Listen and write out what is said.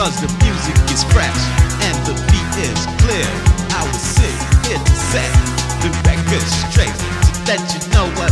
cause the music is fresh and the beat is clear. I was sick here to set the record straight so that you know what